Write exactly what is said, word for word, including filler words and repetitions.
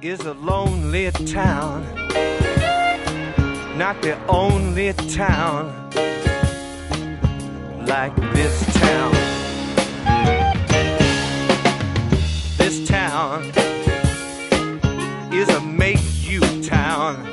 is a lonely town, not the only town like this town. This town is a make-you town.